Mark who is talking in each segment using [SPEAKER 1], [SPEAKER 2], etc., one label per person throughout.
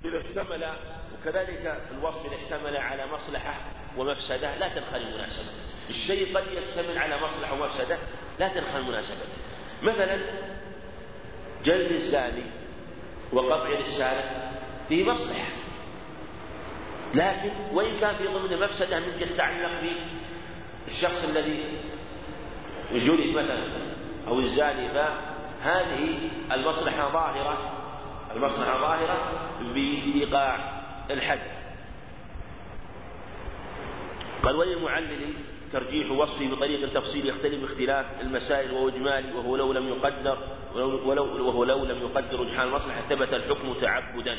[SPEAKER 1] إذا اشتمل، وكذلك الوصف إذا اشتمل على مصلحة ومفسدة لا تنخل المناسبة. الشيء قد يشتمل على مصلحة ومفسدة لا تنخل المناسبة. مثلا جلد الزاني وقطع السارق فيه مصلحة، لكن وإن كان في ضمن مفسدة من تتعلق بالشخص الذي جلد مثلا أو الزاني، فهذه المصلحة ظاهرة بإيقاع الحد. قال وللمعلل ترجيح وصفه بطريق التفصيل يختلف باختلاف المسائل وهو إجمالي، وهو لو لم يقدر رجحان المصلحة ثبت الحكم تعبدا.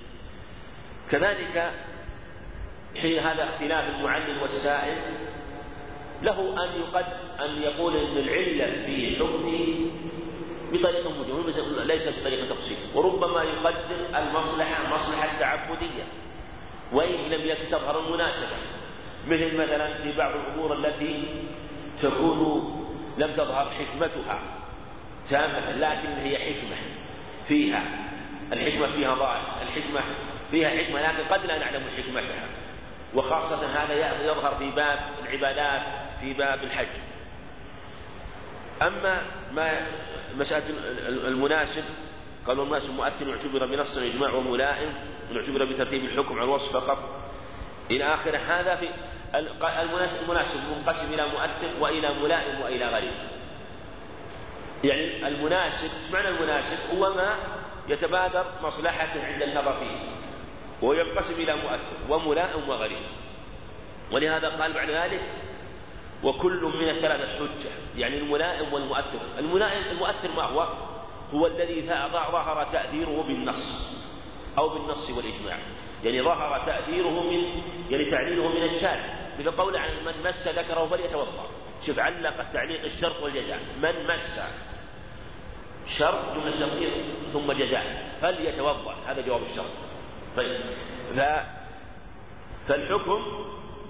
[SPEAKER 1] كذلك حين هذا اختلاف المعلل والسائل له أن يقول أن العلة في حكمه بطريقة مجملة ليس بطريقة تفصيل، وربما يقدر المصلحة مصلحة تعبدية وإن لم تظهر المناسبة، مثل مثلا في بعض الأمور التي تكون لم تظهر حكمتها تامة لكن هي حكمة فيها، الحكمة فيها ظاهر، الحكمة فيها حكمة لكن قد لا نعلم حكمتها، وخاصة هذا يظهر في باب العبادات في باب الحج. أما مسألة المناسب قالوا المناسب مؤثر يعتبر بنص إجماع وملائم ويعتبر بترتيب الحكم على الوصف فقط إلى آخره. هذا في المناسب منقسم إلى مؤثر وإلى ملائم وإلى غريب. يعني المناسب، معنى المناسب هو ما يتبادر مصلحته عند النظر فيه، وينقسم إلى مؤثر وملائم وغريب. ولهذا قال بعد ذلك وكل من الثلاثة حجة، يعني الملائم والمؤثر. المؤثر ما هو؟ هو الذي ظهر تأثيره بالنص أو بالنص والإجماع، يعني ظهر تأثيره يعني تعليله من الشارع، مثل قول عن من مس ذكره فليتوضأ. شوف علق تعليق الشرط والجزاء، من مس شرط جملة شرطية ثم جزاء فليتوضأ، هذا جواب الشرط. طيب فالحكم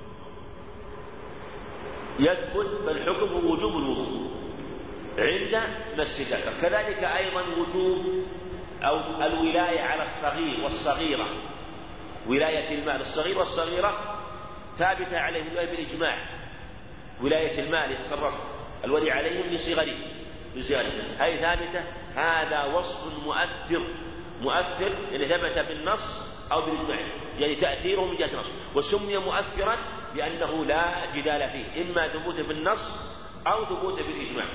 [SPEAKER 1] يثبت، فالحكم هو وجوب الوضوء عند مس الذكر. كذلك أيضا وجوب أو الولاية على الصغير والصغيرة، ولاية المال الصغير والصغيرة ثابتة عليهم بالإجماع، ولاية المال يتصرف الولي عليهم لصغره هذه ثابتة. هذا وصف مؤثر يعني ثبت بالنص أو بالإجماع، يعني تأثيره من جهة النص، وسمي مؤثرا لأنه لا جدال فيه، إما ثبوت بالنص أو ثبوت بالإجماع.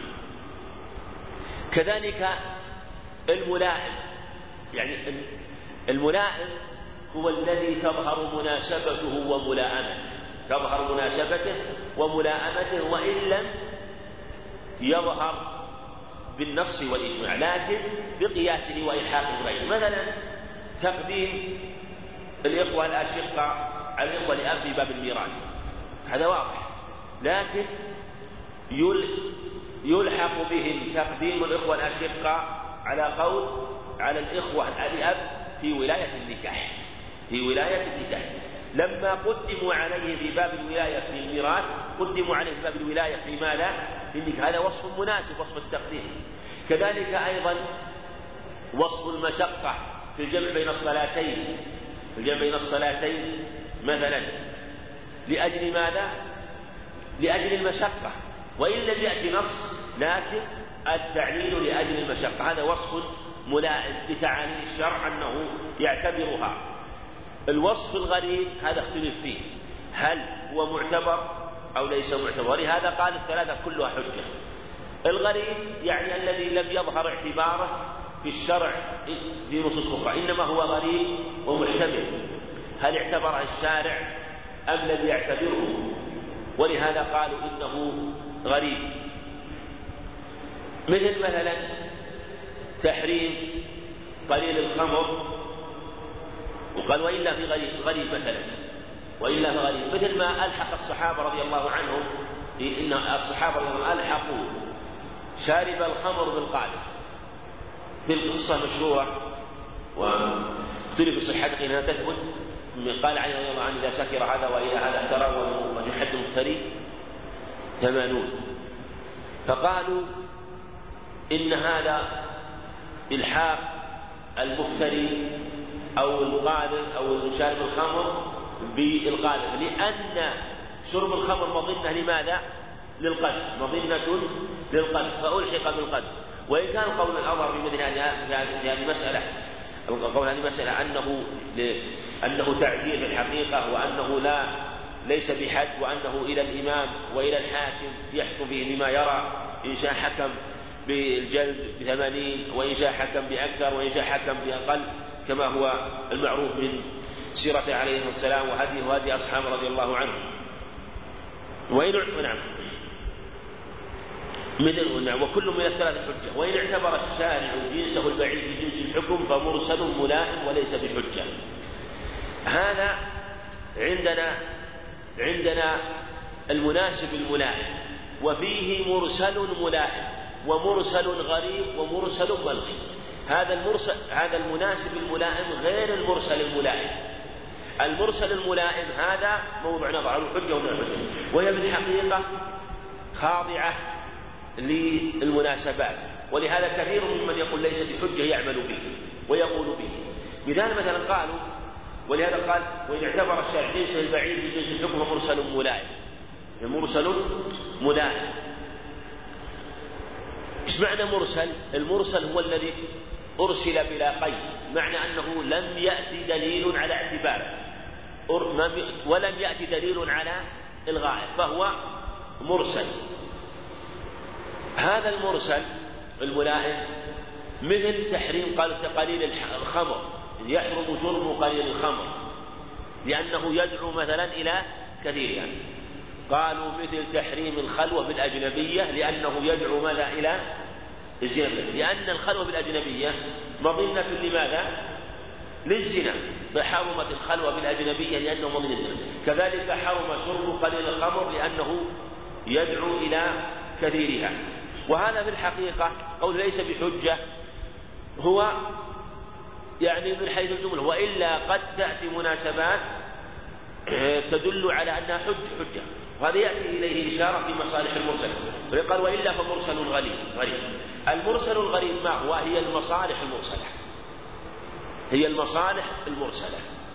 [SPEAKER 1] كذلك الملائم، يعني الملائم هو الذي تظهر مناسبته وملائمته وإن لم يظهر بالنص والإجماع، لكن بقياسه وإلحاقه غيره. مثلا تقديم الإخوة الأشقاء على الإخوة الأب في باب الميراث، هذا واضح، لكن يلحق بهم تقديم الإخوة الأشقاء على الإخوة الأب في ولاية النكاح. لما قدموا عليه في باب الولاية في الميراث قدموا عليه في باب الولاية في ماذا؟ في النكاح. هذا وصف مناسب، وصف التقديم. كذلك أيضا وصف المشقة في الجمع بين الصلاتين مثلا، لأجل ماذا؟ لأجل المشقة، وإن لم يأتي نص لكن التعليل لأجل المشقة، هذا وصف ملائم لتعاليل الشرع أنه يعتبرها. الوصف الغريب هذا اختلف فيه، هل هو معتبر أو ليس معتبر؟ لهذا قال الثلاثة كلها حجة. الغريب يعني الذي لم يظهر اعتباره في الشرع في نصوص أخرى، إنما هو غريب ومحتمل، هل اعتبره الشارع أم لم يعتبره؟ ولهذا قالوا إنه غريب. مثلا تحريم قليل الخمر، وقال وإلا في غريب مثلا، وإلا في غريب، مثل ما ألحق الصحابة رضي الله عنهم، إن الصحابة رضي الله عنهم ألحقوا شارب الخمر بالقادح في القصة مشهورة واختلف صحتها إنها تثبت. قال علي رضي الله عنه إذا سكر هذا وإلى هذا احترى ويحد مفتري 80. فقالوا إن هذا إلحاق المفتري أو القاذف أو شارب الخمر بالقاذف، لأن شرب الخمر مظنة لماذا؟ للقذف، مظنة للقذف فألحق بالقذف. وإن كان قول الأظهر في مثل هذه المسألة، القول هذه المسألة أنه تعزير في الحقيقة، وأنه ليس بحد، وأنه إلى الإمام وإلى الحاكم يحكم به بما يرى، إن شاء حكم بالجلد ب80، وإن شاء حكم بأكثر، وإن شاء حكم بأقل، كما هو المعروف من سيرته عليه السلام وهدي أصحابه رضي الله عنهم. وكل من الثلاثة حجة. وإن اعتبر الشارع جنسه البعيد بجنس الحكم فمرسل ملائم وليس بحجة. هذا عندنا المناسب الملائم، وفيه مرسل ملائم ومرسل غريب ومرسل بلغي. هذا المناسب الملائم غير المرسل الملائم. المرسل الملائم هذا موضع نظر عن الحجة ومن الحجة، وهي بالحقيقة خاضعة للمناسبات، ولهذا كثير ممن يقول ليس بحجة يعمل به ويقول به. مثلا قالوا، ولهذا قال وإن اعتبر الشارع جنسه البعيد بجنس الحكم مرسل ملائم، مرسل ملائم. ايش معنى مرسل؟ المرسل هو الذي أرسل بلا قيد، معنى أنه لم يأتي دليل على اعتباره ولم يأتي دليل على إلغائه، فهو مرسل. هذا المرسل الملائم مثل تحريم قليل الخمر، يحرم شرب قليل الخمر لأنه يدعو مثلا إلى كثيرها. قالوا مثل تحريم الخلوة بالأجنبية لأنه يدعو ماذا؟ إلى الزنا، لأن الخلوة بالأجنبية مظنة لماذا؟ للزنا، فحرمت الخلوة بالأجنبية لأنه مظنة الزنا. كذلك حرم شرب قليل الخمر لأنه يدعو إلى كثيرها. وهذا في الحقيقة قول ليس بحجة هو يعني من حيث الجملة، وإلا قد تأتي مناسبات تدل على أنها حجة، وهذا يأتي إليه إشارة في مصالح المرسل. ويقال وإلا فمرسل غريب. المرسل الغريب ما هو؟ هي المصالح المرسلة، هي المصالح المرسلة.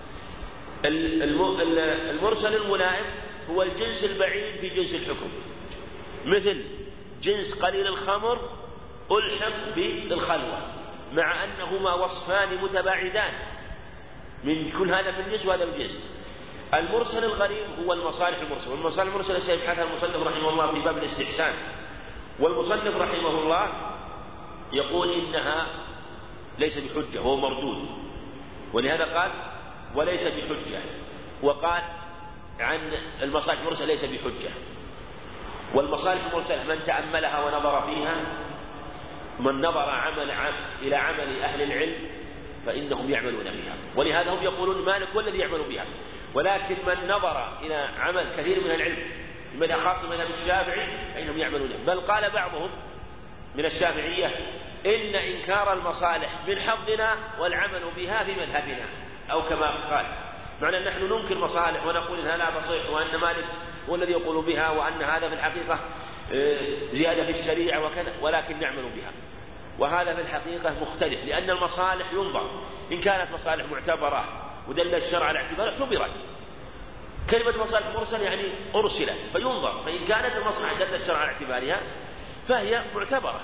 [SPEAKER 1] المرسل الملائم هو الجنس البعيد في جنس الحكم، مثل جنس قليل الخمر ألحق بالخلوة، مع أنهما وصفان متباعدان، من كل هذا من جنس وهذا من جنس. المرسل الغريب هو المصالح المرسلة، والمصالح المرسلة سيبحثها المصنف رحمه الله في باب الاستحسان. والمصنف رحمه الله يقول إنها ليس بحجة، هو مردود، ولهذا قال وليس بحجة، وقال عن المصالح المرسلة ليس بحجة. والمصالح المرسلة من تأملها ونظر فيها، من نظر إلى عمل أهل العلم فإنهم يعملون بها، ولهذا هم يقولون مالك هو الذي يعمل بها. ولكن من نظر إلى عمل كثير من العلم لماذا خاصة مذهب الشافعي فإنهم يعملون بها. بل قال بعضهم من الشافعية إن إنكار المصالح من حظنا والعمل بها في مذهبنا، أو كما قال، معنى أن نحن ننكر مصالح ونقول إنها لا تصح، وأن مالك هو الذي يقول بها، وأن هذا في الحقيقة زيادة في الشريعة وكذا، ولكن نعمل بها. وهذا في الحقيقة مختلف، لأن المصالح ينظر، إن كانت مصالح معتبرة ودل الشرع على اعتبارها اعتبرت. كلمة مصالح مرسل يعني أرسلت فينظر، فإن كانت المصلحة دل الشرع على اعتبارها فهي معتبرة.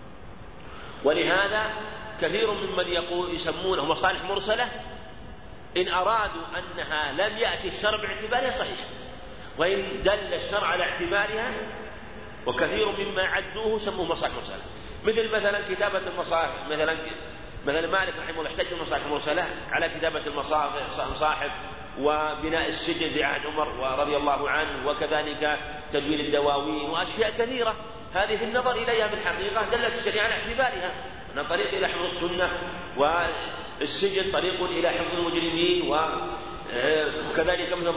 [SPEAKER 1] ولهذا كثير ممن يسمونه مصالح مرسلة إن أرادوا أنها لم يأتي الشرع باعتبارها صحيح، وإن دل الشرع على اعتبارها، وكثير مما عدوه سموه مصالح مرسلة. مثلا كتابة المصاحف، مثلا مالك رحمه الله احتج المصالح المرسلة على كتابة المصاحف وبناء السجن في عهد عمر رضي الله عنه، وكذلك تدوين الدواوين وأشياء كثيرة. هذه النظر إليها بالحقيقة دلت الشريعة على اعتبارها، أن طريق إلى حفظ السنة، والسجن طريق إلى حفظ المجرمين، وكذلك من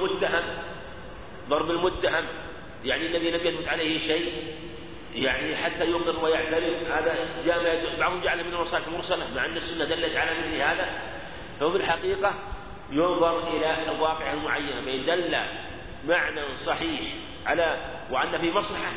[SPEAKER 1] ضرب المتهم يعني الذي لم يثبت عليه شيء يعني حتى يقر ويعترف. هذا بعضهم جعل من المصالح المرسلة مع أن السنة دلت على مثل هذا. فهو في الحقيقة ينظر إلى الواقع المعين، فإن دل معنى صحيح على وأن في مصلحة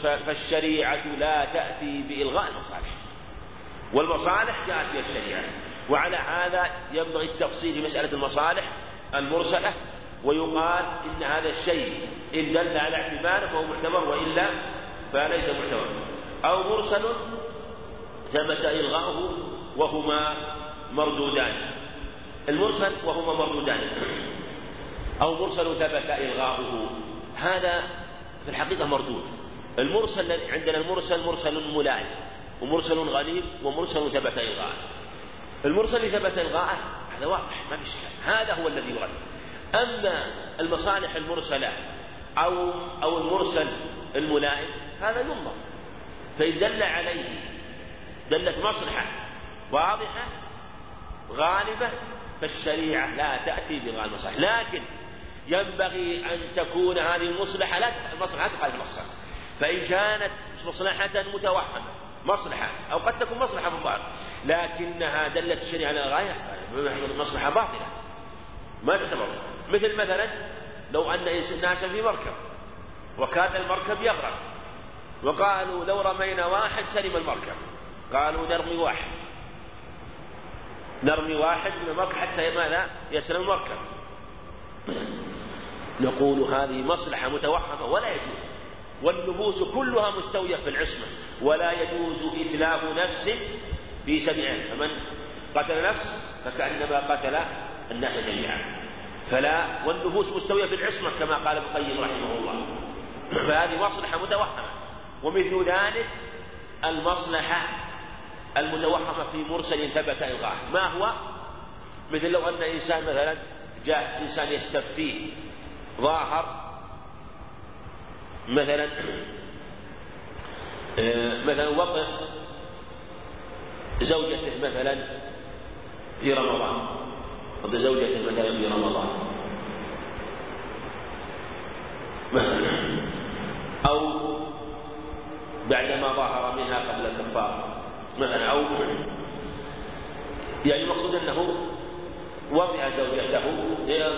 [SPEAKER 1] فالشريعة لا تأتي بإلغاء المصالح، والمصالح جاءت بها الشريعة. وعلى هذا ينبغي التفصيل في مسألة المصالح المرسلة، ويقال إن هذا الشيء إن دل على اعتباره فهو معتبر وإلا فليس معتبر، أو مرسل ثبت إلغاؤه وهما مردودان. المرسل وهما مردودان، أو مرسل ثبت إلغاؤه، هذا في الحقيقة مردود. المرسل عندنا المرسل مرسل ملائم ومرسل غريب ومرسل ثبت إلغاؤه. المرسل ثبت إلغاؤه هذا واضح ما في إشكال، هذا هو الذي يرد. أما المصالح المرسلة أو المرسل الملائم هذا ينظر، فإن دل عليه دلت مصلحة واضحة غالبة فالشريعة لا تأتي بغير المصلحة، لكن ينبغي أن تكون هذه المصلحة لا تخالف المصلحة. فإن كانت مصلحة متوهمة مصلحة أو قد تكون مصلحة مضارة لكنها دلت الشريعة على الغاية مصلحة باطلة ما تعتبر. مثلا لو أن ناسا في مركب وكان المركب يغرق وقالوا لو رمينا واحد سلم المركب، قالوا نرمي واحد من المركب حتى ماذا يسلم المركب، نقول هذه مصلحة متوهمة ولا يجوز، والنفوس كلها مستوية في العصمة ولا يجوز إتلاف نفس في سبيل، فمن قتل نفس فكأنما قتل الناس جميعا، فلا، والنفوس مستوية في العصمة كما قال ابن القيم رحمه الله، فهذه مصلحة متوهمة. ومثل ذلك المصلحة المتوهمة في مرسل ثبت إلغاؤه، ما هو؟ مثل لو أن إنسان مثلا جاء إنسان يستفتيه ظاهر مثلا وقف زوجته مثلا في رمضان، مثلا أو بعدما ظهر منها قبل الكفارة مثلا، أو يعني المقصود أنه وضع زوجته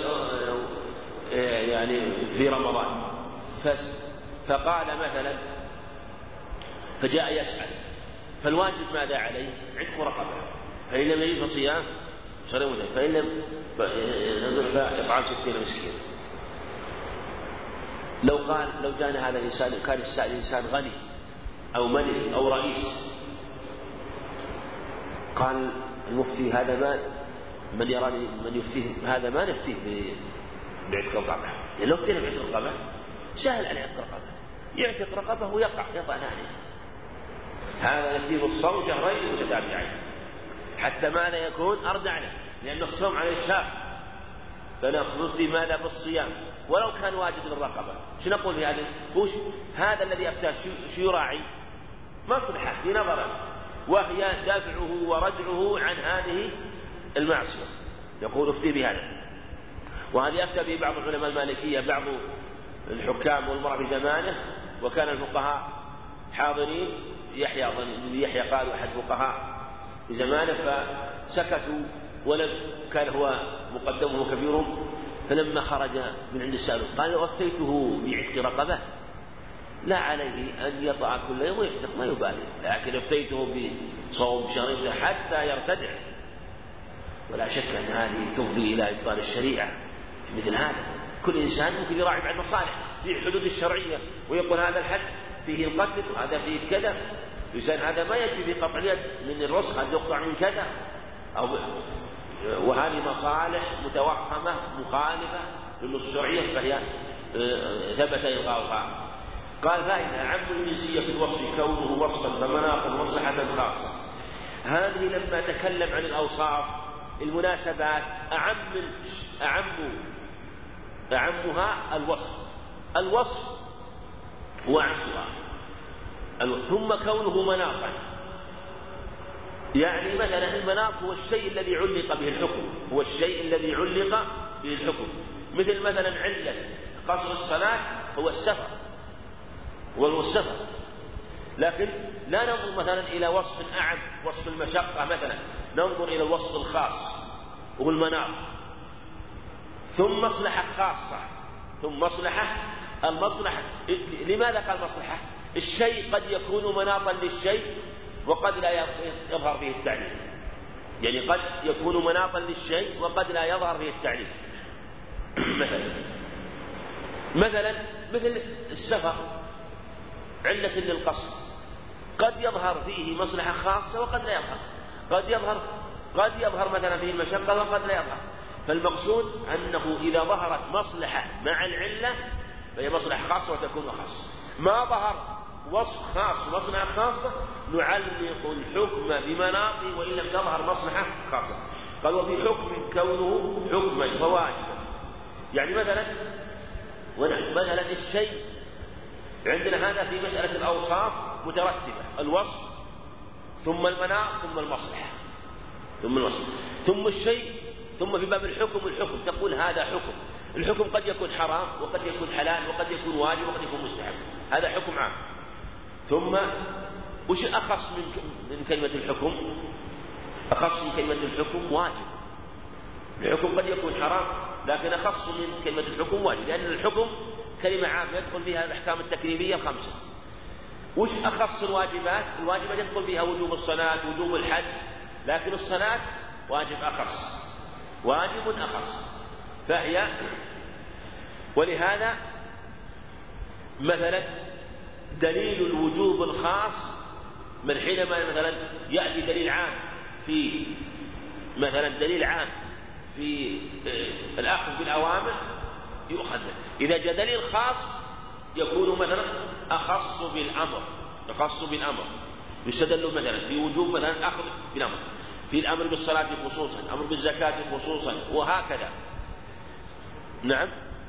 [SPEAKER 1] يعني في رمضان فقال مثلا فجاء يسأل، فالواجب ماذا عليه؟ عتق رقبة، فإن لم يجد فصيام شهرين، فإن لم فإطعام 60 مسكين. لو جاءنا هذا الإنسان كان السائل إنسان غني أو ملك أو رئيس، قال المفتي هذا ما من يراني من يفتيه هذا ما نفتيه بعتق الرقبة، يعني لو افتينا بعتق الرقبة سهل عليه عتق الرقبة، يعتق رقبه ويقع ثانية، هذا نفتيه بالصوم شهرين متتابعين حتى ماذا يكون أردع له، لأن الصوم على الشهر، فنفتي ماذا بالصيام ولو كان واجب للرقبة. شو نقول في هذا الذي أفتاه شو يراعي؟ مصلحة في نظره، وهي دفعه وردعه عن هذه المعصية، يقول افتي بهذا. وهذه أفتى به بعض العلماء المالكية، بعض الحكام والمرأة في زمانه، وكان الفقهاء حاضرين، يحيى قال أحد الفقهاء في زمانه، فسكتوا ولم كان هو مقدمه كبيرهم، فلما خرج من عند السائل قال وفيته بعتق رقبة لا عليه أن يطع كل يوم ويعتق ما يبالي، لكن افتيته بصوم شهرين حتى يرتدع. ولا شك أن هذه تفضي إلى إبطال الشريعة في مثل هذا. كل إنسان ممكن يراعي بعض المصالح في الحدود الشرعية ويقول هذا الحد فيه القتل وهذا فيه كذا، إنسان هذا ما يكفي بقطع اليد من الرسخ، هذا يقطع من كذا، وهذه مصالح متوهمة مخالفة للنصوص الشرعية فهي ثبت إلغاؤها. قال فائدة: عم الجنسية في الوصف كونه وصفا فمناط مصلحة خاصة. هذه لما تكلم عن الأوصاف المناسبات أعمها الوصف هو عمها، ثم كونه مناطا، يعني مثلا المناط هو الشيء الذي علق به الحكم، مثل مثلا علة قصر الصلاة هو السفر والسفر، لكن لا ننظر مثلا إلى وصف أعم، وصف المشقة مثلا، ننظر إلى الوصف الخاص وهو المناط، ثم مصلحة خاصة، ثم المصلحة. لماذا قال مصلحة؟ الشيء قد يكون مناطا للشيء وقد لا يظهر فيه التعليل، يعني قد يكون مناطا للشيء وقد لا يظهر فيه التعليل. مثلا مثل السفر علة للقصر، قد يظهر فيه مصلحة خاصة وقد لا يظهر، قد يظهر مثلا فيه المشقة وقد لا يظهر. فالمقصود أنه إذا ظهرت مصلحة مع العلة فهي مصلحة خاصة وتكون خاصة. ما ظهر وصف خاص ومصلحة خاصة نعلق الحكم بمناطه وإن لم تظهر مصلحة خاصة. قال وفي حكم كونه حكما فواجبا، يعني مثلا الشيء عندنا هذا في مسألة الأوصاف مترتبة، الوصف ثم المناط ثم المصلحة ثم الشيء ثم في باب الحكم تقول هذا حكم. الحكم قد يكون حرام وقد يكون حلال وقد يكون واجب وقد يكون مستحب، هذا حكم عام. ثم وش أخص من كلمة الحكم؟ أخص من كلمة الحكم واجب. الحكم قد يكون حرام لكن أخص من كلمة الحكم واجب، لأن الحكم كلمة عامة يدخل فيها الأحكام التكليفية الخمسة. وش أخص الواجبات؟ الواجبات يدخل فيها وجوب الصلاة وجوب الحج، لكن الصلاة واجب أخص، فهي ولهذا مثلا دليل الوجوب الخاص من حينما مثلا يأتي دليل عام في الأخذ بالأوامر يؤخذ، إذا جاء دليل خاص يكون مثلا أخص بالأمر يستدل مثلا في وجوب مثلا الأخذ بالأمر، في الأمر بالصلاة خصوصا، الأمر بالزكاة خصوصا، وهكذا. نعم.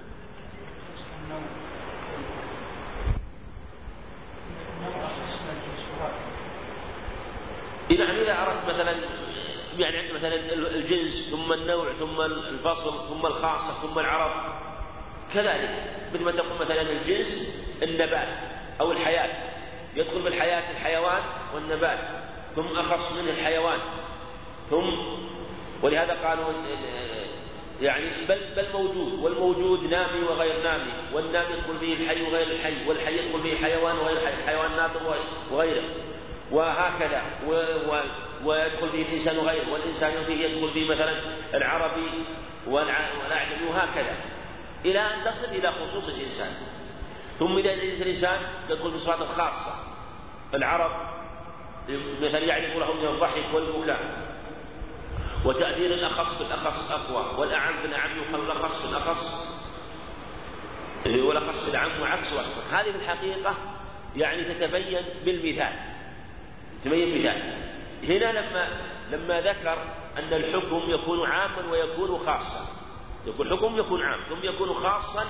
[SPEAKER 1] إذا أردت مثلا يعني عندنا مثلا الجنس ثم النوع ثم الفصل ثم الخاصة ثم العرض، كذلك مثل ما تقول مثلا الجنس النبات أو الحياة، يدخل بالحياة الحيوان والنبات ثم أخص منه الحيوان، ولهذا قالوا يعني بل موجود، والموجود نامي وغير نامي، والنامي يدخل به الحي وغير الحي، والحي يدخل به حيوان وغير حي، الحيوان ناطق وغيره، وهكذا ويدخل به الإنسان وغيره، والإنسان فيه يدخل به مثلا العربي والأعجمي، وهكذا إلى أن تصل إلى خصوص الإنسان. ثم إذا الإنسان يدخل بالصفات الخاصة، العرب مثلا يعرف له من الضحك والبكاء، وتأثير الأخص بالأخص أقوى، والأعم بالأعم يقال الأخص بالأخص والأخص بالأعم وعكسه أكثر. هذه في الحقيقة يعني تتبين بالمثال، هنا لما ذكر أن الحكم يكون عاما ويكون خاصا، يكون حكم يكون عام ثم يكون خاصا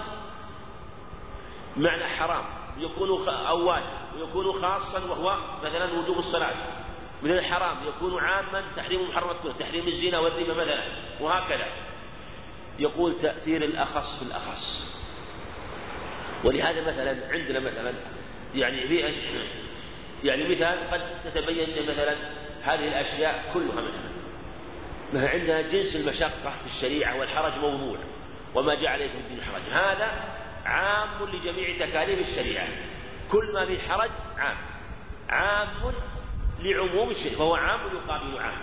[SPEAKER 1] معنى حرام، يكون أو واجب، ويكون خاصا وهو مثلا وجوب الصلاة، من الحرام يكون عاما تحريم محرمات كله، تحريم الزنا والربا مثلا، وهكذا. يقول تأثير الأخص في الأخص. ولهذا مثلا عندنا مثلا يعني مثال قد تتبين مثلا هذه الأشياء كلها مثلا عندنا جنس المشقة في الشريعة والحرج موضوع، وما جعل عليكم في الدين حرج، هذا عام لجميع تكاليف الشريعة، كل ما فيه حرج عام لعموم الشيء، فهو عام يقابل عام.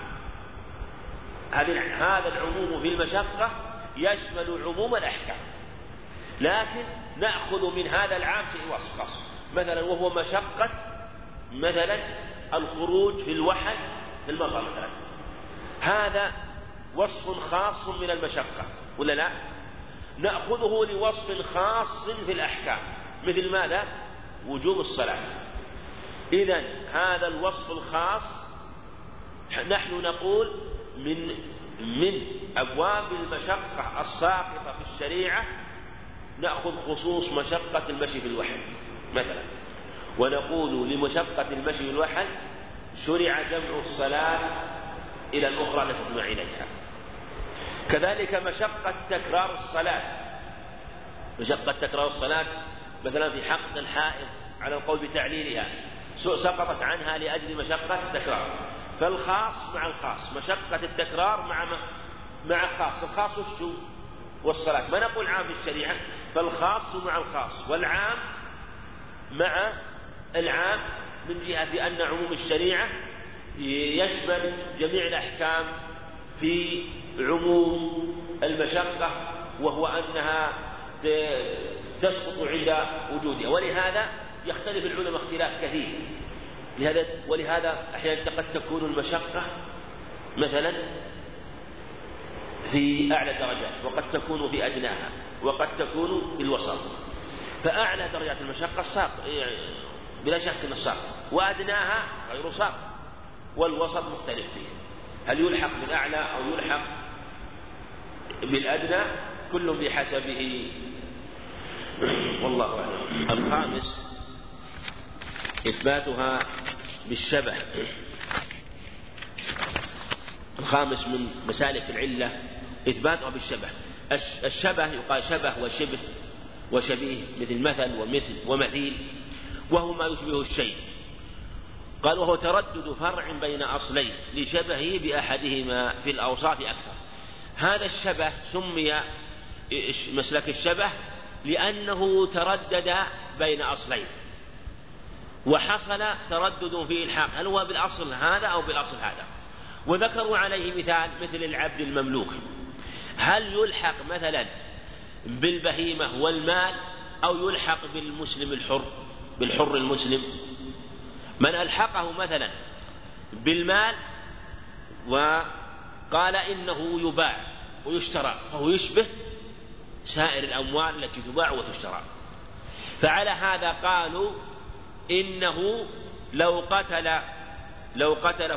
[SPEAKER 1] هذا العموم في المشقة يشمل عموم الأحكام، لكن نأخذ من هذا العام شيء خاص مثلا، وهو مشقة مثلا الخروج في الوحل في المطر مثلا، هذا وصف خاص من المشقة ولا لا؟ نأخذه لوصف خاص في الأحكام، مثل ماذا؟ وجوب الصلاة. إذن هذا الوصف الخاص نحن نقول من أبواب المشقة الساقطة في الشريعة، نأخذ خصوص مشقة المشي في الوحل مثلا، ونقول لمشقة المشي في الوحل شرع جمع الصلاة إلى الأخرى التي تجمع إليها. كذلك مشقة تكرار الصلاة مثلا في حق الحائض على القول بتعليلها سقطت عنها لأجل مشقة التكرار، فالخاص مع الخاص، مشقة التكرار مع خاص، الخاص والشو والصلاة، ما نقول عام في الشريعة، فالخاص مع الخاص، والعام مع العام من جهة أن عموم الشريعة يشمل جميع الأحكام في عموم المشقة، وهو أنها تسقط عند وجودها. ولهذا يختلف العلماء اختلاف كثير، ولهذا أحيانا قد تكون المشقة مثلا في أعلى درجات، وقد تكون في أدناها، وقد تكون في الوسط. فأعلى درجات المشقة الساق بلا شك أن الساق، وأدناها غير ساق، والوسط مختلف فيه، هل يلحق بالأعلى أو يلحق بالأدنى، كل بحسبه، والله أعلم. الخامس إثباتها بالشبه. الخامس من مسالك العلة إثباتها بالشبه. الشبه يقال شبه وشبه وشبيه، مثل مثل ومثل ومثيل، وهو ما يشبه الشيء. قال وهو تردد فرع بين أصلين لشبهه بأحدهما في الأوصاف أكثر. هذا الشبه سمي مسلك الشبه لأنه تردد بين أصلين، وحصل تردد في الحاق، هل هو بالأصل هذا أو بالأصل هذا. وذكروا عليه مثل العبد المملوك، هل يلحق مثلا بالبهيمة والمال أو يلحق بالمسلم بالحر المسلم. من ألحقه مثلا بالمال وقال إنه يباع ويشترى، فهو يشبه سائر الأموال التي تباع وتشترى. فعلى هذا قالوا إنه لو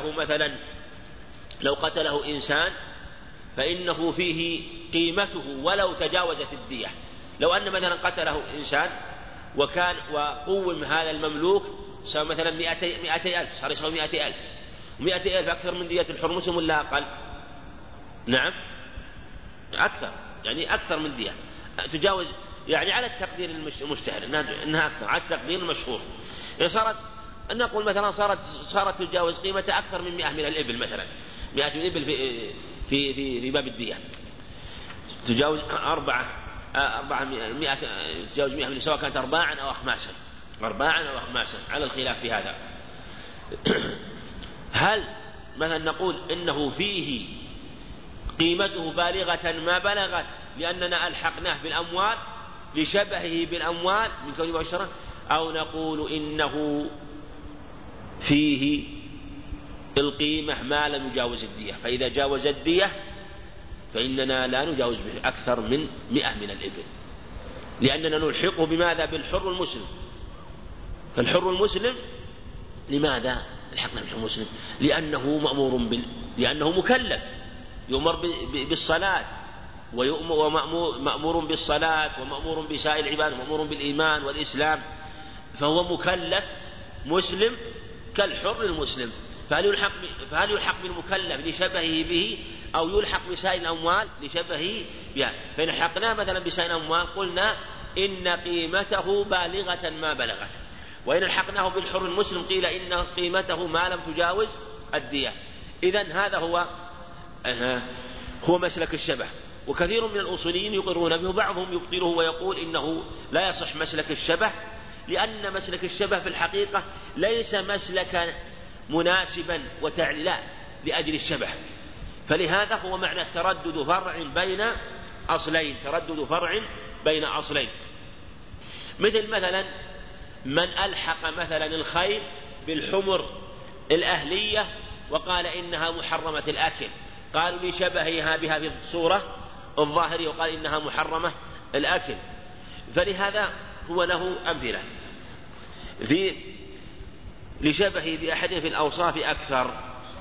[SPEAKER 1] قتله إنسان فإنه فيه قيمته ولو تجاوزت الدية. لو أن مثلا قتله إنسان وقوم هذا المملوك سوى مثلا 200,000، صار يسوي 100,000، 100,000 أكثر من دية الحر مسلم ولا أقل؟ نعم أكثر، يعني أكثر من دية، تجاوز يعني على التقدير المشتهر إنها أكثر على التقدير المشهور. صارت نقول مثلا صارت تجاوز قيمة أكثر من 100 من الإبل، مثلا 100 من الإبل في باب الدية تجاوز 400 تجاوز 100 من، سواء كانت أرباعا أو أخماسا على الخلاف في هذا. هل مثلا نقول إنه فيه قيمته بالغة ما بلغت لأننا ألحقناه بالأموال لشبهه بالأموال من كونه مباشرة، أو نقول إنه فيه القيمة ما لم يجاوز الدية، فإذا جاوز الدية فإننا لا نجاوز به أكثر من 100 من الإبل، لأننا نلحقه بماذا؟ بالحر المسلم. فالحر المسلم لماذا الحقنا بالحر المسلم؟ لأنه مكلف، يؤمر بالصلاة ومأمور بالصلاة ومأمور بسائر العباد ومأمور بالإيمان والإسلام، فهو مكلف مسلم كالحر المسلم. فهل يلحق بالمكلف لشبهه به أو يلحق بسائر الأموال لشبهه بها؟ فإن حقنا مثلا بسائر الأموال قلنا إن قيمته بالغة ما بلغت، وإن الحقناه بالحر المسلم قيل إن قيمته ما لم تجاوز الدية. إذن هذا هو مسلك الشبه، وكثير من الأصوليين يقرون به، بعضهم يبطله ويقول إنه لا يصح مسلك الشبه، لأن مسلك الشبه في الحقيقة ليس مسلكا مناسبا وتعليلا لأجل الشبه، فلهذا هو معنى تردد فرع بين أصلين. مثلا من ألحق مثلا الخيل بالحمر الأهلية وقال إنها محرمة الأكل، قالوا لشبهها بها في الصورة الظاهرية وقال إنها محرمة الأكل. فلهذا هو له أمثلة لشبهه بأحد في الأوصاف أكثر.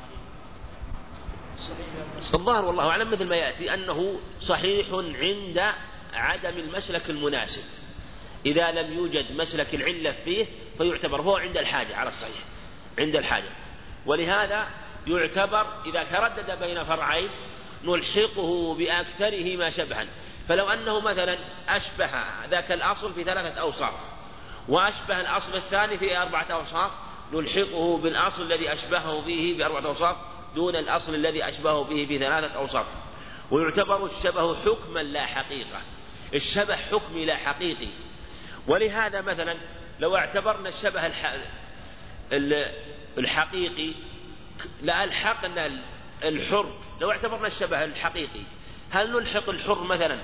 [SPEAKER 1] الظاهر والله أعلم مثل ما يأتي أنه صحيح عند عدم المسلك المناسب، إذا لم يوجد مسلك العلة فيه فيعتبر هو عند الحاجة، على الصحيح عند الحاجة. ولهذا يعتبر إذا تردد بين فرعين نلحقه بأكثرهما شبها. فلو أنه مثلا أشبه ذاك الأصل في 3 أوصاف وأشبه الأصل الثاني في 4 أوصاف، نلحقه بالأصل الذي أشبهه به ب4 أوصاف دون الأصل الذي أشبهه به ب3 أوصاف. ويعتبر الشبه حكما لا حقيقة، الشبه حكمي لا حقيقي. ولهذا مثلا لو اعتبرنا الشبه الحقيقي لألحقنا الحر لو اعتبرنا الشبه الحقيقي، هل نلحق الحر مثلا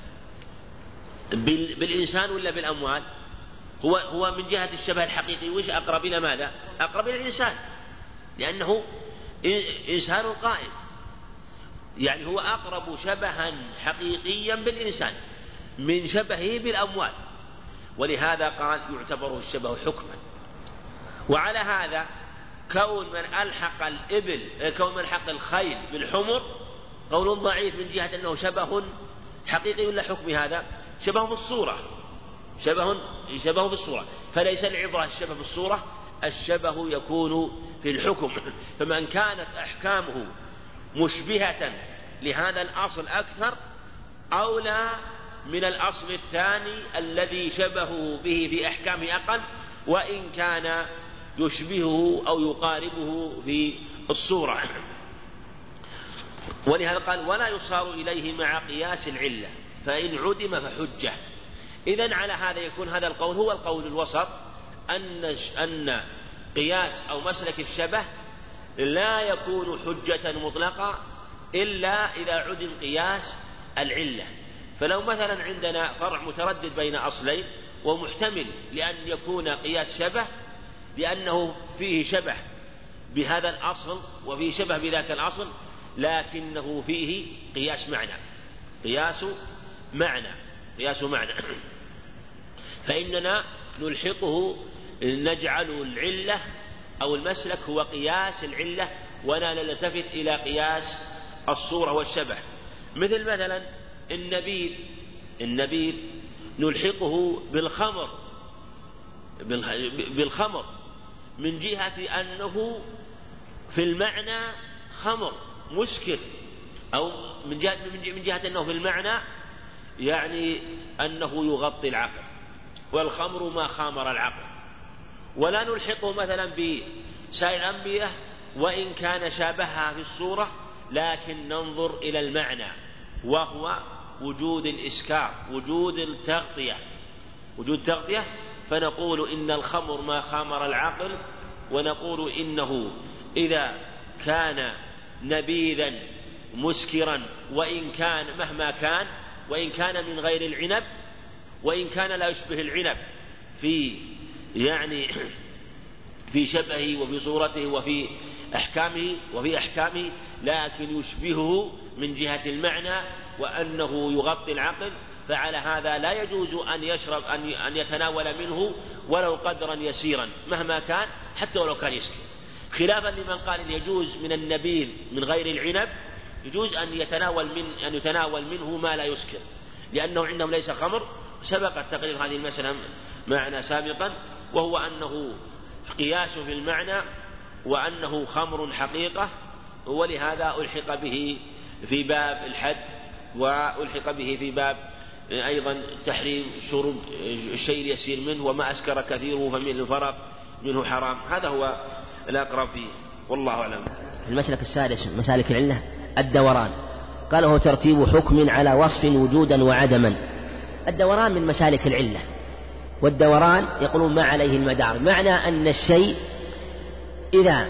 [SPEAKER 1] بالإنسان ولا بالأموال؟ هو من جهة الشبه الحقيقي وش أقرب إلى ماذا؟ أقرب إلى الإنسان، لأنه إنسان قائم، يعني هو أقرب شبها حقيقيا بالإنسان من شبهه بالأموال، ولهذا قال يعتبر الشبه حكما. وعلى هذا كون من ألحق الخيل بالحمر قول ضعيف من جهة أنه شبه حقيقي ولا حكم، هذا شبه بالصورة، شبه بالصورة، فليس العبرة الشبه بالصورة، الشبه يكون في الحكم. فمن كانت أحكامه مشبهة لهذا الأصل أكثر أولى من الأصل الثاني الذي شبهه به في أحكامه أقل، وإن كان يشبهه أو يقاربه في الصورة. ولهذا قال ولا يصار إليه مع قياس العلة فإن عدم فحجة. إذن على هذا يكون هذا القول هو القول الوسط، أن قياس أو مسلك الشبه لا يكون حجة مطلقة إلا إذا عدم قياس العلة. فلو مثلا عندنا فرع متردد بين أصلين ومحتمل لأن يكون قياس شبه لأنه فيه شبه بهذا الأصل وفيه شبه بذاك الأصل، لكنه فيه قياس معنى فإننا نلحقه، نجعل العلة أو المسلك هو قياس العلة ولا نلتفت إلى قياس الصورة والشبه. مثلا النبيذ نلحقه بالخمر من جهة أنه في المعنى خمر مسكر، أو من جهة أنه في المعنى يعني أنه يغطي العقل، والخمر ما خامر العقل. ولا نلحقه مثلا بسائر الأنبياء وإن كان شابهها في الصورة، لكن ننظر إلى المعنى وهو وجود الإسكار، وجود التغطية، فنقول إن الخمر ما خامر العقل، ونقول إنه إذا كان نبيذا مسكرا وإن كان مهما كان، وإن كان من غير العنب، وإن كان لا يشبه العنب في شبهه وفي صورته وفي أحكامه، لكن يشبهه من جهة المعنى وأنه يغطي العقل، فعلى هذا لا يجوز أن يتناول منه ولو قدرا يسيرا مهما كان حتى ولو كان يسكر، خلافا لمن قال يجوز من النبيذ من غير العنب يجوز أن يتناول منه ما لا يسكر، لأنه عندهم ليس خمر. سبق تقرير هذه المسألة معنا سابقا، وهو أنه قياس في المعنى وأنه خمر حقيقة، ولهذا ألحق به في باب الحد، وألحق به في باب أيضا تحريم شرب الشيء اليسير منه، وما أسكر كثيره فمن الفرق منه حرام. هذا هو الأقرب فيه، والله أعلم.
[SPEAKER 2] المسلك السادس مسالك العلة الدوران، قال هو ترتيب حكم على وصف وجودا وعدما. الدوران من مسالك العلة، والدوران يقولون ما عليه المدار، معنى أن الشيء إذا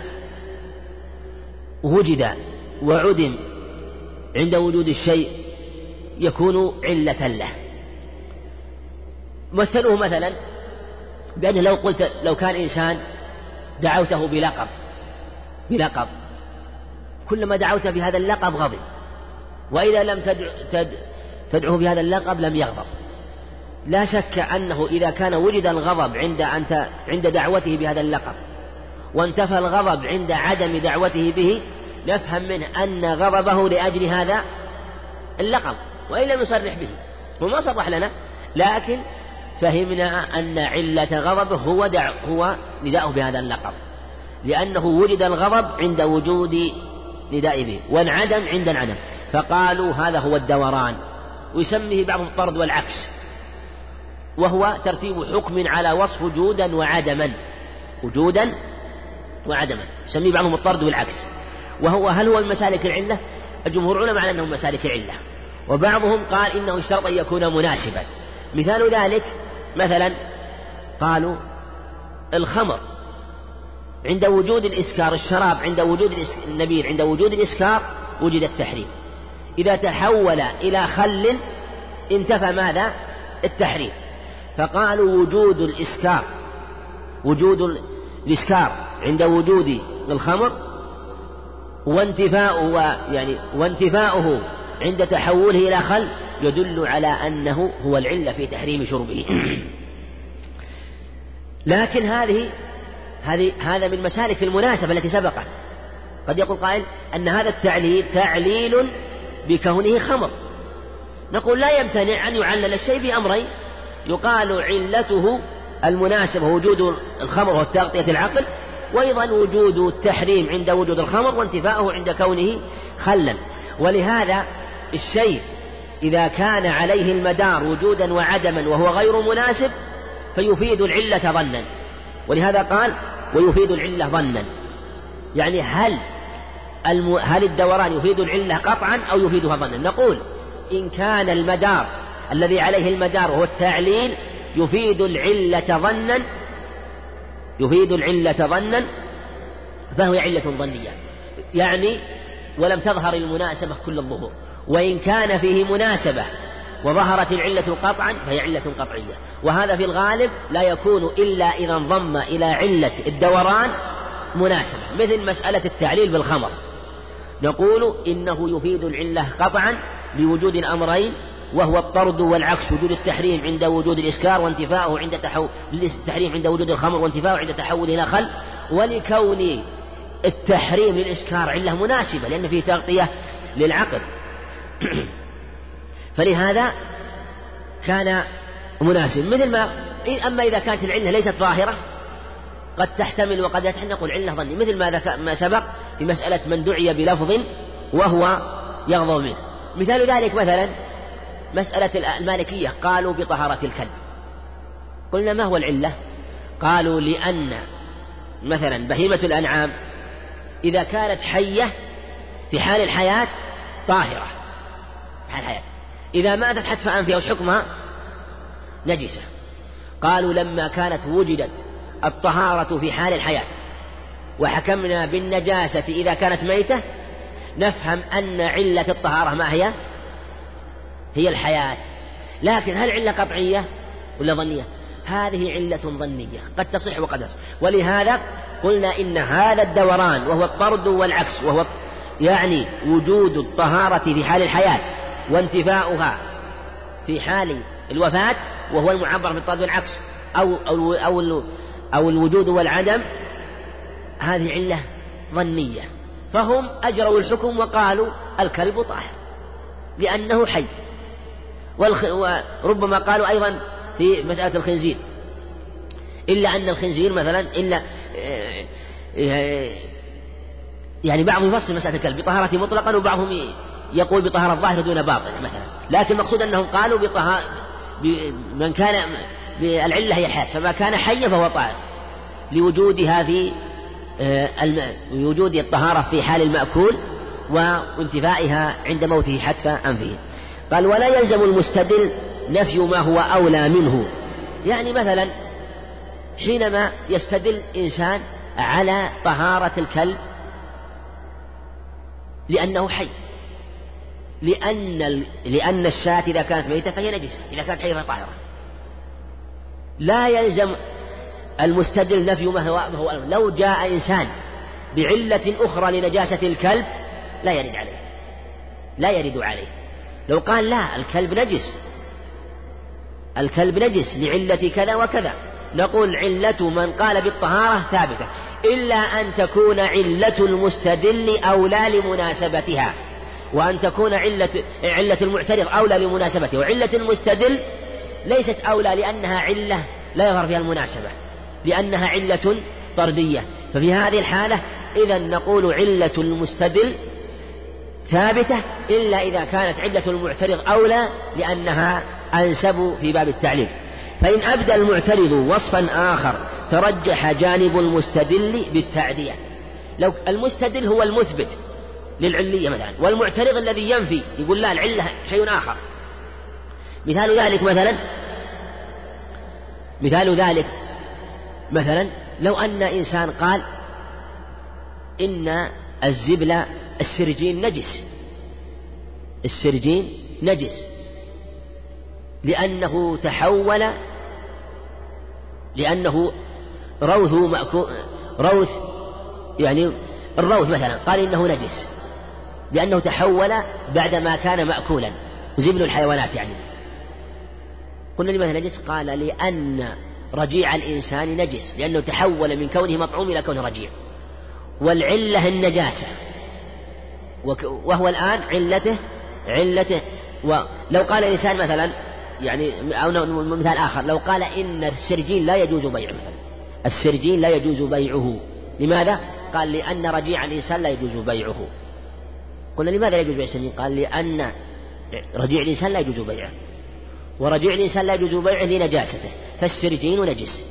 [SPEAKER 2] وجد وعدم عند وجود الشيء يكون علة له. مثله مثلا بأنه لو كان إنسان دعوته بلقب كلما دعوت بهذا اللقب غضب، وإذا لم تدعه بهذا اللقب لم يغضب. لا شك أنه إذا كان وجد الغضب عند دعوته بهذا اللقب وانتفى الغضب عند عدم دعوته به، نفهم منه أن غضبه لأجل هذا اللقب، وإن لم يصرح به وما صرح لنا، لكن فهمنا أن علة غضبه هو نداؤه بهذا اللقب، لأنه وجد الغضب عند وجود نداء به وانعدم عند العدم، فقالوا هذا هو الدوران. ويسميه بعضهم الطرد والعكس، وهو ترتيب حكم على وصف وجودا وعدما، يسميه بعضهم الطرد والعكس. هل هو المسالك العلة؟ الجمهور علماء على أنه مسالك العلة، وبعضهم قال إنه الشرط أن يكون مناسبا. مثال ذلك مثلا قالوا الخمر عند وجود الإسكار، الشراب عند وجود النبيذ عند وجود الإسكار وجد التحريم. إذا تحول إلى خل انتفى ماذا؟ التحريم. فقالوا وجود الإسكار عند وجود الخمر وانتفاؤه عند تحوله إلى خل يدل على أنه هو العلة في تحريم شربه. لكن هذا من مسالك المناسبة التي سبقت. قد يقول قائل أن هذا التعليل تعليل بكونه خمر، نقول لا يمتنع أن يعلل الشيء بأمرين: يقال علته المناسبة وجود الخمر والتغطية العقل، وأيضا وجود التحريم عند وجود الخمر وانتفاؤه عند كونه خلا. ولهذا الشيء إذا كان عليه المدار وجودا وعدما وهو غير مناسب فيفيد العلة ظنا، ولهذا قال ويفيد العلة ظنا. يعني هل الدوران يفيد العلة قطعا أو يفيدها ظنا؟ نقول إن كان المدار الذي عليه المدار وهو التعليل يفيد العلة ظنا فهو علة ظنية، يعني ولم تظهر المناسبة كل الظهور. وإن كان فيه مناسبة وظهرت العلة قطعا فهي علة قطعية، وهذا في الغالب لا يكون إلا إذا انضم إلى علة الدوران مناسبة، مثل مسألة التعليل بالخمر. نقول إنه يفيد العلة قطعا لوجود الأمرين، وهو الطرد والعكس: وجود التحريم عند وجود الإسكار وانتفاؤه عند التحريم عند وجود الخمر وانتفاؤه عند تحول إلى خل. ولكون التحريم للإسكار علة مناسبة لأن فيه تغطية للعقل فلهذا كان مناسب. مثل ما أما إذا كانت العلة ليست ظاهرة قد تحتمل وقد لا تحتمل، نقول علة ظنية، مثل ما سبق في مسألة من دعي بلفظ وهو يغضب منه. مثال ذلك مثلا مسألة المالكية قالوا بطهارة الكلب. قلنا ما هو العلة؟ قالوا لأن مثلا بهيمة الأنعام إذا كانت حية في حال الحياة طاهرة في حال الحياة، إذا ماتت حتف أنفها وحكمها نجسة. قالوا لما كانت وجدت الطهارة في حال الحياة وحكمنا بالنجاسة إذا كانت ميتة، نفهم أن علة الطهارة ما هي؟ هي الحياة. لكن هل علة قطعية ولا ظنية؟ هذه علة ظنية قد تصح وقد تصح. ولهذا قلنا إن هذا الدوران وهو الطرد والعكس، وهو يعني وجود الطهارة في حال الحياة وانتفاؤها في حال الوفاة، وهو المعبر بالطرد والعكس أو الوجود والعدم، هذه علة ظنية. فهم أجروا الحكم وقالوا الكلب طاهر لأنه حي. وربما قالوا أيضا في مسألة الخنزير، إلا أن الخنزير مثلا يعني بعضهم يفصل مسألة الكلب بطهارة مطلقا، وبعضهم يقول بطهارة ظاهرة دون باطن مثلا. لكن المقصود أنهم قالوا من كان بالعلة هي حياة، فما كان حيا فهو طاهر لوجودها في وجود الطهارة في حال المأكول وانتفائها عند موته حتف أنفه. قال ولا يلزم المستدل نفي ما هو أولى منه. يعني مثلا حينما يستدل إنسان على طهارة الكلب لأنه حي، لأن الشاة إذا كانت ميتة فهي نجسة، إذا كانت حية فهي طاهرة، لا يلزم المستدل نفي ما هو أولى. لو جاء إنسان بعلة أخرى لنجاسة الكلب لا يرد عليه. لو قال لا الكلب نجس لعلة كذا وكذا، نقول علة من قال بالطهارة ثابتة، إلا أن تكون علة المستدل أولى لمناسبتها، وأن تكون علة المعترض أولى لمناسبته، وعلة المستدل ليست أولى لأنها علة لا يظهر فيها المناسبة، لأنها علة طردية. ففي هذه الحالة إذن نقول علة المستدل ثابتة، إلا إذا كانت علة المعترض أولى لأنها أنسب في باب التعليل. فإن أبدى المعترض وصفا آخر ترجح جانب المستدل بالتعدية. لو المستدل هو المثبت للعلية مثلا، والمعترض الذي ينفي يقول لا العلة شيء آخر. مثال ذلك مثلا لو أن إنسان قال إن الزبل السرجين نجس، السرجين نجس لأنه تحول، لأنه روث يعني الروث مثلا قال إنه نجس لأنه تحول بعدما كان مأكولا، زبل الحيوانات يعني. قلنا لماذا نجس؟ قال لأن رجيع الإنسان نجس لأنه تحول من كونه مطعوم إلى كونه رجيع، والعلة النجاسة، وهو الآن علته. ولو قال الإنسان مثلا يعني أو مثال آخر، لو قال إن السرجين لا يجوز بيعه مثلا، السرجين لا يجوز بيعه، لماذا؟ قال لأن رجيع الإنسان لا يجوز بيعه. قلنا لماذا لا يجوز بيع السرجين؟ قال لأن رجيع الإنسان لا يجوز بيعه، ورجيع الإنسان لا يجوز بيعه لنجاسته، فالسرجين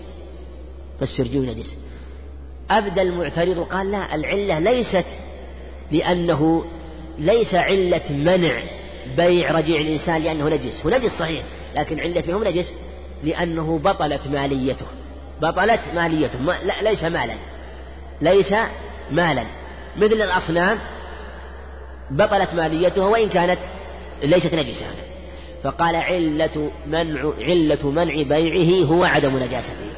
[SPEAKER 2] نجس. أبدى المعترض قال لا، العلة ليست لأنه ليس علة منع بيع رجيع الإنسان لأنه نجس، هو نجس صحيح، لكن علته نجس لأنه بطلت ماليته ليس مالا مثل الأصنام بطلت ماليته وإن كانت ليست نجسة. فقال علة منع بيعه هو عدم نجاسته،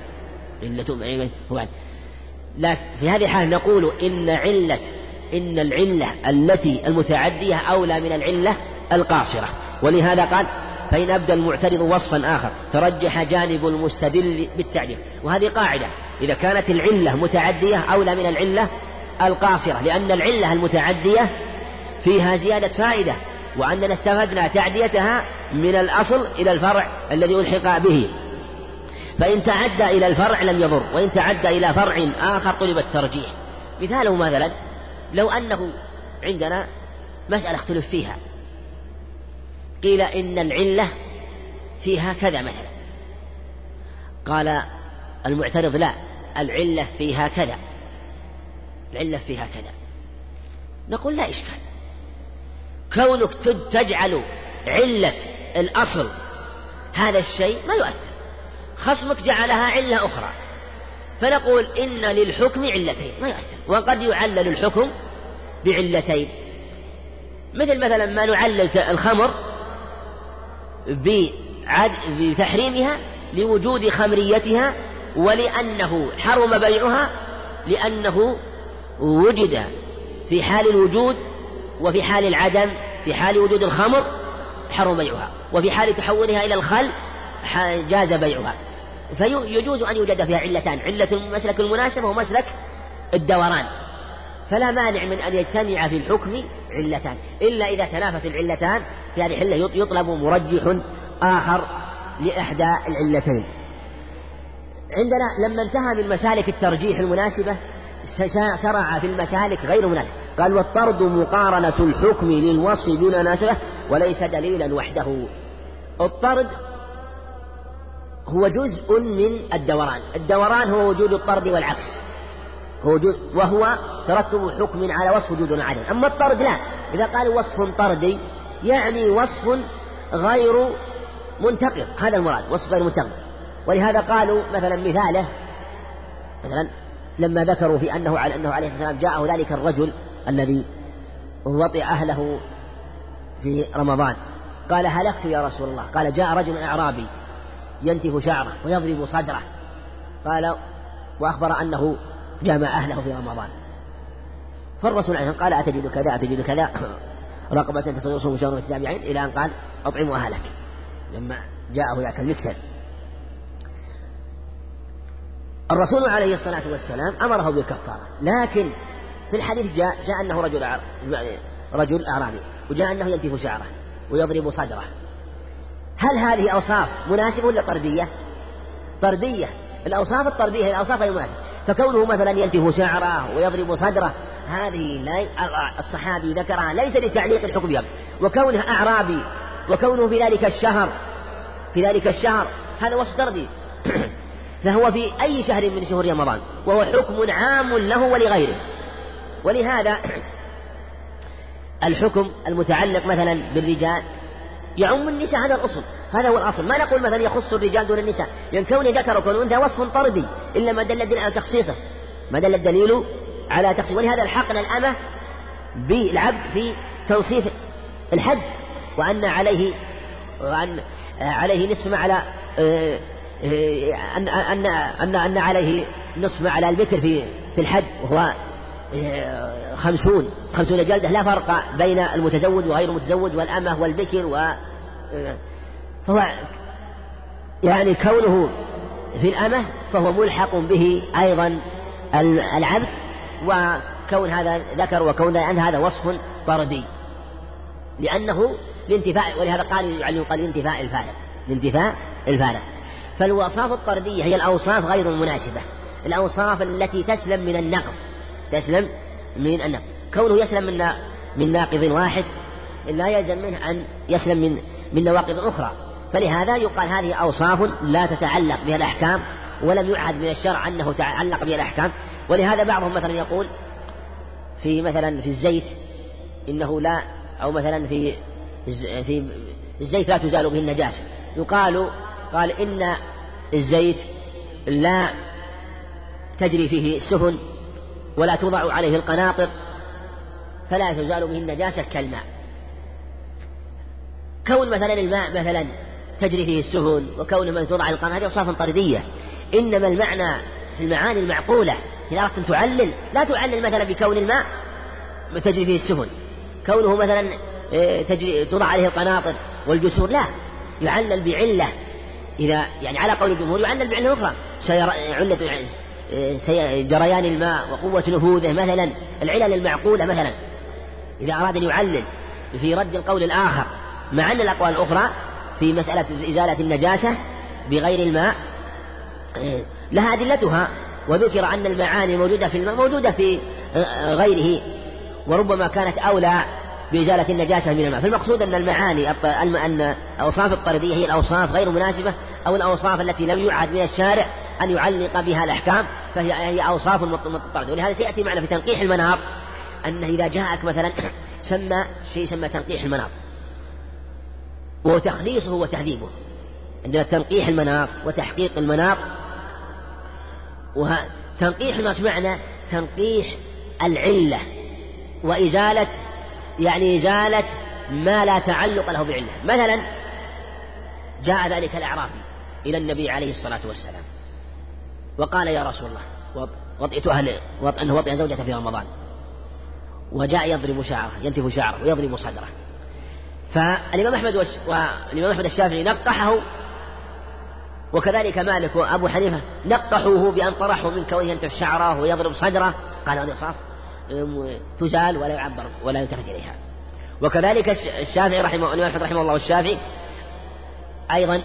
[SPEAKER 2] لكن في هذه الحال نقول إن العلة التي المتعدية أولى من العلة القاصرة. ولهذا قال فإن أبدى المعترض وصفا آخر ترجح جانب المستدل بالتعديل. وهذه قاعدة، إذا كانت العلة متعدية أولى من العلة القاصرة، لأن العلة المتعدية فيها زيادة فائدة، وأننا استفدنا تعديتها من الأصل إلى الفرع الذي ألحق به، فإن تعدى إلى الفرع لم يضر، وإن تعدى إلى فرع آخر طلب الترجيح. مثاله مثلا لو أنه عندنا مسألة اختلف فيها، قيل إن العلة فيها كذا مثلا، قال المعترض لا، العلة فيها كذا، نقول لا إشكال، كونك تجعل علة الأصل هذا الشيء ما يؤثر، خصمك جعلها علة أخرى، فنقول إن للحكم علتين ما يؤثر، وقد يعلل الحكم بعلتين، مثلا ما نعلل الخمر بتحريمها لوجود خمريتها، ولأنه حرم بيعها لأنه وجد في حال الوجود وفي حال العدم، في حال وجود الخمر حرم بيعها، وفي حال تحولها إلى الخل جاز بيعها. فيجوز أن يوجد فيها علتان، علة المسلك المناسبة ومسلك الدوران، فلا مانع من أن يجتمع في الحكم علتان، إلا إذا تنافت العلتان في هذه الحلة يطلب مرجح آخر لإحدى العلتين. عندنا لما انتهى من مسالك الترجيح المناسبة شرع في المسالك غير مناسبة، قال والطرد مقارنة الحكم للوصف بمناسبة وليس دليلا وحده. الطرد هو جزء من الدوران هو وجود الطرد والعكس، وهو ترتب حكم على وصف وجود وعدم. أما الطرد لا، إذا قالوا وصف طردي يعني وصف غير منتقض، هذا المراد، وصف غير منتقض. ولهذا قالوا مثلا مثاله مثلا لما ذكروا في أنه عليه الصلاة والسلام جاءه ذلك الرجل الذي وطئ أهله في رمضان، قال هلكت يا رسول الله، قال جاء رجل أعرابي ينتف شعره ويضرب صدره، قال وأخبر أنه جامع أهله في رمضان، فالرسول عليه الصلاة والسلام قال أتجد كذا رقبة تصوم شهر متتابعين، إلى أن قال أطعموا أهلك لما جاءه ذاك المكسر. الرسول عليه الصلاة والسلام أمره بالكفارة، لكن في الحديث جاء أنه رجل أعرابي، وجاء أنه ينتف شعره ويضرب صدره. هل هذه أوصاف مناسبة ولا طردية؟ الأوصاف الطردية هي الأوصاف المناسبة. فكونه مثلا ينتف شعره ويضرب صدره هذه الصحابي ذكرها ليس لتعليق الحكم بها، وكونه أعرابي وكونه في ذلك الشهر هذا وصف طردي فهو في أي شهر من شهور رمضان، وهو حكم عام له ولغيره. ولهذا الحكم المتعلق مثلا بالرجال يعم النساء، هذا هو الأصل. ما نقول مثلا يخص الرجال دون النساء، لأن كون ذكر وكون أنثى وصف طردي، إلا ما دل الدليل على تخصيصه، ولهذا الحقنا الأمة بالعبد في توصيف الحد، وأن عليه نصف ما على أن عليه نصف ما على البكر في الحد، وهو 50 جلدة، لا فرق بين المتزوج وغير المتزوج والأمة والبكر فهو يعني كونه في الأمة فهو ملحق به أيضا العبد، وكون هذا ذكر وكون هذا وصف طردي لأنه لانتفاء، ولهذا قال لانتفاء الفارق. فالوصاف الطردية هي الأوصاف غير المناسبة، الأوصاف التي تسلم من النقض، كونه يسلم من ناقض واحد لا يلزم منه أن يسلم من نواقض أخرى. فلهذا يقال هذه أوصاف لا تتعلق بها الأحكام، ولم يعهد من الشرع أنه تعلق بها الأحكام. ولهذا بعضهم مثلا يقول مثلا في الزيت إنه لا، أو مثلا في الزيت لا تزال به النجاسة، قال إن الزيت لا تجري فيه السفن ولا توضع عليه القناطر فلا تزال به النجاسة كالماء. كون مثلا الماء مثلا تجري فيه السفن وكون من توضع القناطر هذه أوصاف طردية. إنما المعنى في المعاني المعقولة إذا أردت أن تعلل، لا تعلل مثلا بكون الماء تجري فيه السفن، كونه مثلا توضع عليه القناطر والجسور، لا، يعلل بعلة، إذا يعني على قول الجمهور يعلل بعلة أخرى، علة جريان الماء وقوة نفوذه مثلا، العلل المعقولة مثلا إذا أراد أن يعلل في رد القول الآخر، مع أن الأقوال الأخرى في مسألة إزالة النجاسة بغير الماء لها أدلتها، وذكر أن المعاني موجودة في الماء موجودة في غيره، وربما كانت أولى بإزالة النجاسة من الماء. فالمقصود أن المعاني أن الأوصاف الطردية هي الأوصاف غير مناسبة، أو الأوصاف التي لم يعهد من الشارع أن يعلق بها الأحكام، فهي أوصاف مطردة. ولهذا سيأتي معنا في تنقيح المناط أنه إذا جاءك مثلا سمى تنقيح المناط، وتخليصه وتهذيبه. عندنا تنقيح المناط وتحقيق المناط. وتنقيح المناط معنى تنقيح العلة وإزالة ما لا تعلق له بعلة. مثلا جاء ذلك الأعرابي إلى النبي عليه الصلاة والسلام وقال يا رسول الله أنه وطئ زوجته في رمضان، وجاء يضرب شعره، ينتف شعره ويضرب صدره. فالإمام أحمد الشافعي نقحه، وكذلك مالك وأبو حنيفة نقحوه بأن طرحه من كونه ينتف شعره ويضرب صدره، قال هذه صاف تزال ولا يعبر ولا يلتفت إليها. وكذلك الشافعي رحمه الله والشافعي أيضا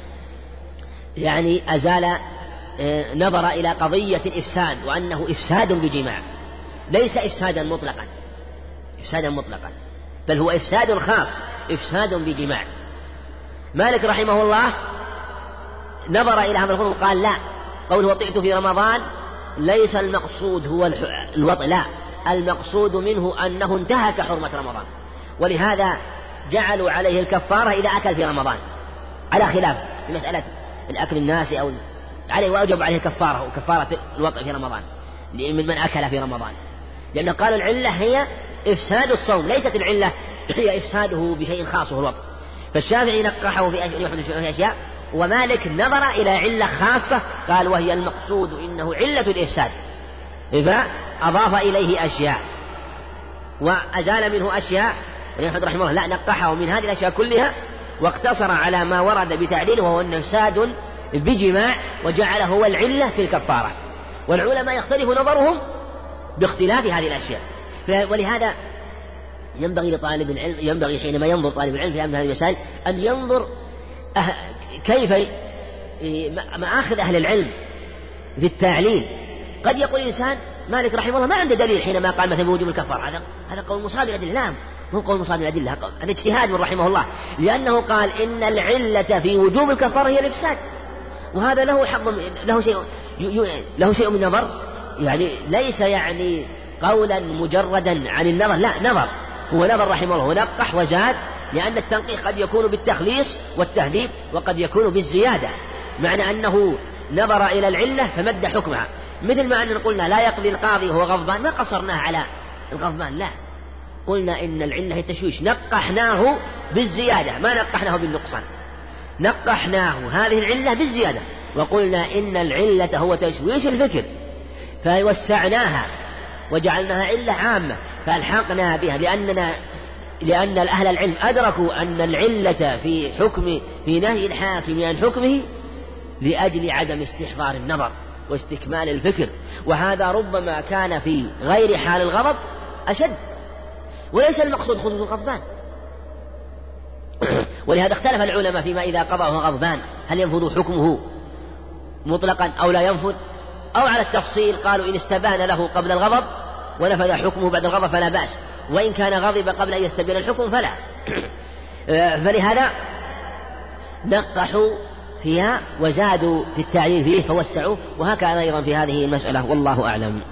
[SPEAKER 2] يعني أزال نظر إلى قضية الإفساد، وأنه إفساد بجماع، ليس إفسادا مطلقا بل هو إفساد خاص، إفساد بجماع. مالك رحمه الله نظر إلى هذا الخطب قال لا، قوله وطئت في رمضان ليس المقصود هو الوطئ، لا، المقصود منه أنه انتهك حرمة رمضان، ولهذا جعلوا عليه الكفارة إذا أكل في رمضان، على خلاف في مسألة الأكل الناس أو عليه، وأوجب عليه كفارة وكفارة الوطئ في رمضان من أكل في رمضان، لأن قالوا العلة هي إفساد الصوم، ليست العلة هي إفساده بشيء خاص وهو الوطئ. فالشافعي نقحه في أشياء، ومالك نظر إلى علة خاصة قال وهي المقصود إنه علة الإفساد، فأضاف إليه أشياء وأزال منه أشياء. أحمد رحمه الله لا، نقحه من هذه الأشياء كلها واقتصر على ما ورد بتعليله وهو أنه إفساد بجماع، وجعله هو العلة في الكفارة. والعلماء يختلف نظرهم باختلاف هذه الأشياء. ولهذا ينبغي حينما ينظر طالب العلم في هذه المسائل أن ينظر كيف مآخذ أهل العلم في التعليل. قد يقول الإنسان مالك رحمه الله ما عنده دليل حينما قال مثلا بوجوب الكفارة، هذا قول مصادر الأدلة، لا هو قول مصادر الأدلة، هذا اجتهاد من رحمه الله، لأنه قال إن العلة في وجوب الكفارة هي الإفساد، وهذا له حظ، له شيء من نظر، يعني ليس يعني قولا مجردا عن النظر، لا، نظر، هو نظر رحمه الله ونقح وزاد، لأن التنقيح قد يكون بالتخليص والتهذيب وقد يكون بالزيادة، معنى أنه نظر إلى العلة فمد حكمها، مثل ما أننا قلنا لا يقضي القاضي وهو غضبان، ما قصرناه على الغضبان، لا، قلنا إن العلة هي تشويش، نقحناه بالزيادة ما نقحناه بالنقصان، نقحناه هذه العلة بالزيادة، وقلنا إن العلة هو تشويش الفكر فوسعناها وجعلناها علة عامة فألحقنا بها، لأن أهل العلم أدركوا أن العلة في نهي الحاكم عن حكمه لأجل عدم استحضار النظر واستكمال الفكر، وهذا ربما كان في غير حال الغضب أشد، وليس المقصود خصوص الغضبان. ولهذا اختلف العلماء فيما إذا قضى وهو غضبان هل ينفذ حكمه مطلقا أو لا ينفذ، أو على التفصيل قالوا إن استبان له قبل الغضب ونفذ حكمه بعد الغضب فلا بأس، وإن كان غضب قبل أن يستبين الحكم فلا. فلهذا نقحوا فيها وزادوا في التعليل فيه فوسعوا، وهكذا أيضا في هذه المسألة والله أعلم.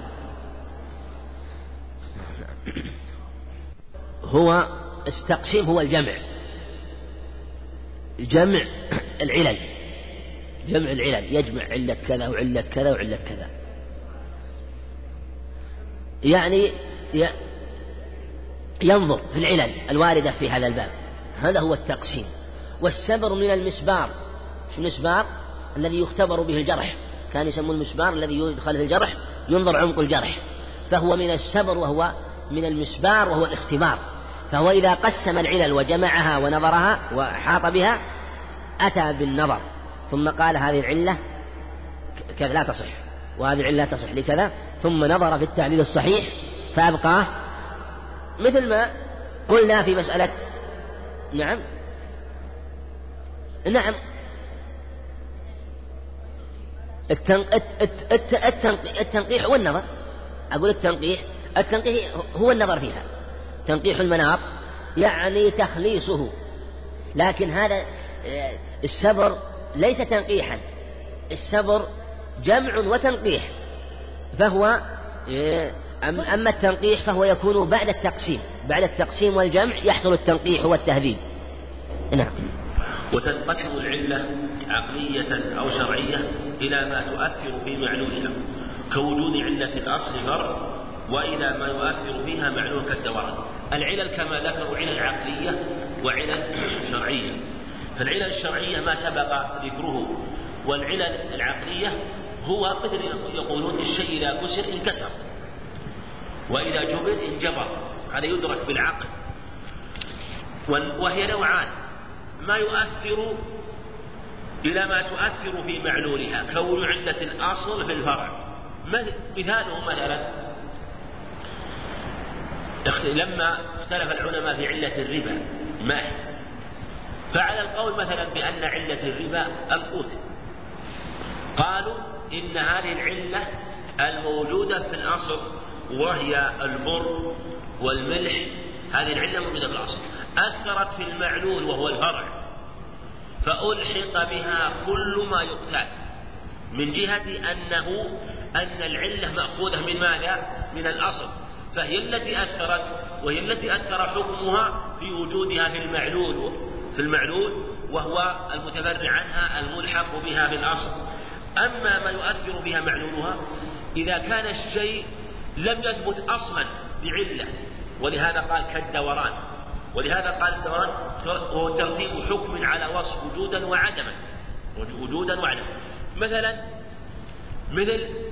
[SPEAKER 2] هو التقسيم هو الجمع، جمع العلل، جمع العلل يجمع علة كذا وعلة كذا وعلة كذا، يعني ينظر في العلل الواردة في هذا الباب، هذا هو التقسيم. والسبر من المسبار، المسبار الذي يختبر به الجرح، كان يسمون المسبار الذي يدخل في الجرح ينظر عمق الجرح، فهو من السبر وهو من المسبار وهو الاختبار. فهو إذا قسم العلل وجمعها ونظرها وحاط بها أتى بالنظر ثم قال هذه العلة كذا لا تصح وهذه العلة تصح لكذا، ثم نظر في التعليل الصحيح فأبقاه، مثل ما قلنا في مسألة نعم التنقيح والنظر. أقول التنقيح هو النظر فيها، تنقيح المناط يعني تخليصه، لكن هذا السبر ليس تنقيحا، السبر جمع وتنقيح، فهو أما التنقيح فهو يكون بعد التقسيم، بعد التقسيم والجمع يحصل التنقيح والتهذيب. نعم.
[SPEAKER 1] وتنقسم العلة عقلية أو شرعية إلى ما تؤثر في معلولها كوجود علة الأصل فرع، وإلى ما يؤثر فيها معلول كالدوران. العلل كما ذكروا علل عقلية وعلل شرعية، فالعلل الشرعية ما سبق ذكره، والعلل العقلية هو مثل يقولون الشيء إذا كسر انكسر وإذا جبر انجبر، هذا يدرك بالعقل. وهي نوعان، ما يؤثر إلى ما تؤثر في معلولها كون علة الأصل في الفرع. مثاله مثلا لما اختلف العلماء في علة الربا ما هي، فعلى القول مثلا بأن علة الربا القوت، قالوا إن هذه العلة الموجودة في الأصل وهي البر والملح، هذه العلة موجودة في الأصل أثرت في المعلول وهو الفرع، فألحق بها كل ما يقتات، من جهة أن العلة مأخوذة من ماذا؟ من الأصل، فهي التي أثرت، وهي التي أثر حكمها في وجودها في المعلول وهو المتفرع عنها الملحق بها بالأصل. أما ما يؤثر بها معلولها إذا كان الشيء لم يثبت أصلا بعلة، ولهذا قال كالدوران، ولهذا قال الدوران هو ترتيب حكم على وصف وجودا وعدما، مثلا مثل